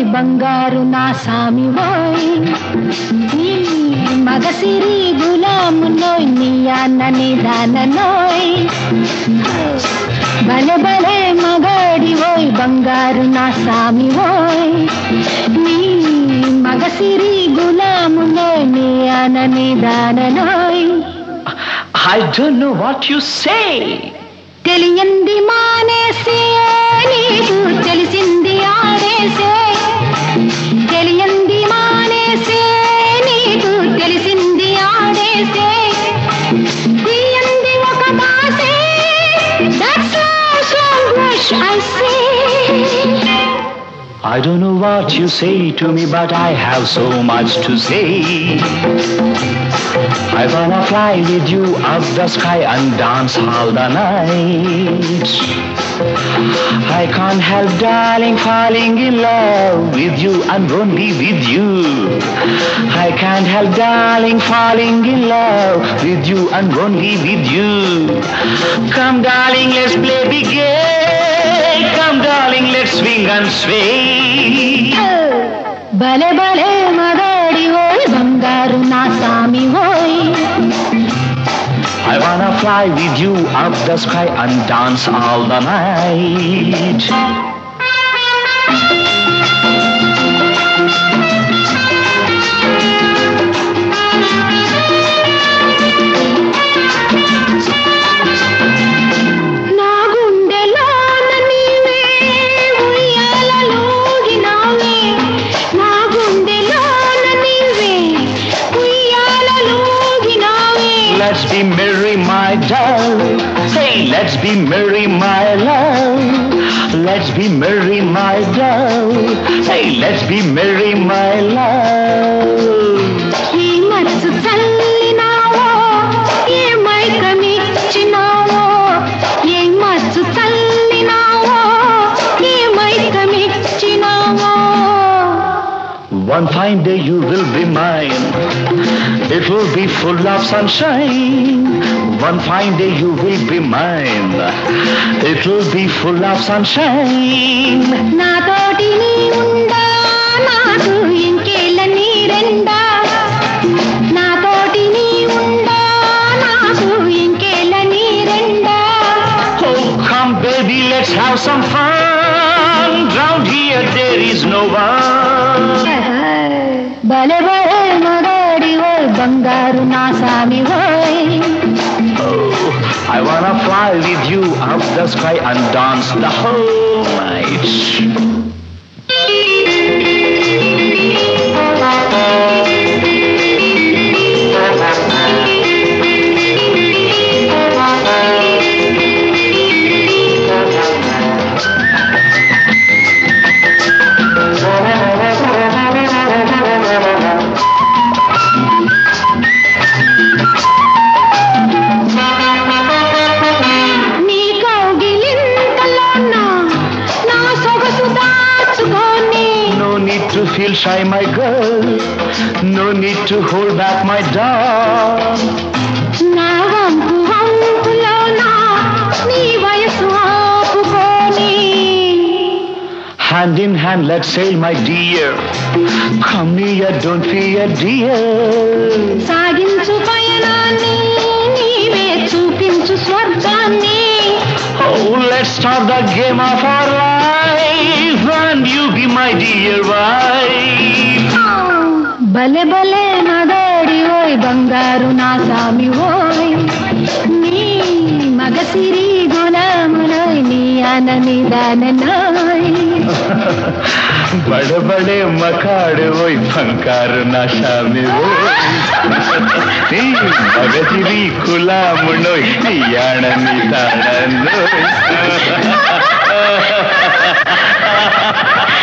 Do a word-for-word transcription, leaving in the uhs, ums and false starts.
బంగారు నా సామి ఓయ్ నీ మగసిరి గులాము నోయ్ నీ అన్నని దాననోయ్ భలే భలే మగాడి ఓయ్ బంగారు నా సామి ఓయ్ నీ మగసిరి గులాము నోయ్ నీ అన్నని దాననోయ్. I don't know what you say. తెలియంది మానేసే నీకు తెలిసింది ఆడేసే తెలియంది మానేసే నీకు తెలిసింది ఆడేసే తీయంది ఒక మాసే that's all so much I say. I don't know what you say to me, but I have so much to say. I wanna fly with you up the sky and dance all the night. I can't help, darling, falling in love with you and only with you. I can't help, darling, falling in love with you and only with you. Come, darling, let's play big game. Come, darling, let's swing and sway. భలే భలే మగాడి ఓయ్ బంగారు నా సామి ఓయ్. I wanna fly with you up the sky and dance all the night. Let's be merry, my darling. Say, let's be merry, my love. Let's be merry, my darling. Say, let's be merry, my love. ఈ మనసు చల్లినావో ఏ మైకమిచ్చినావో ఏ మనసు చల్లినావో ఏ మైకమిచ్చినావో. One fine day you will be mine. It will be full of sunshine. One fine day you will be mine. It will be full of sunshine. నా తోటి నీ ఉండా నాకు ఇంకేళ్ళ నీరెండా నా తోటి నీ ఉండా నాకు ఇంకేళ్ళ నీరెండా. Oh, come baby, let's have some fun. Round here there is no one. భలే భలే మగాడి ఓయ్ బంగారు నా సామి ఓయ్. Oh, I wanna fly with you up the sky and dance the whole night. To feel shy, my girl. No need to hold back, my dog. నా వంపు వంపులోనా నీ వయసు ఆపుకోని. Hand in hand, let's sail, my dear. Come near, don't fear, dear. సాగించు పయనాన్ని నీవే చూపించు స్వర్గాన్ని. Oh, let's start the game of our life, and you be my dear wife. భలే భలే మగాడి ఓయ్ బంగారు నా సామి ఓయ్ నీ మగసిరి గులామునోయ్ నీ అనని దాననోయ్. బడ బడే మకాడు ఓయ్ బంగారు నా సామి ఓయ్ నీ మగసిరి కులామునోయ్ నీ అనని దాననోయ్.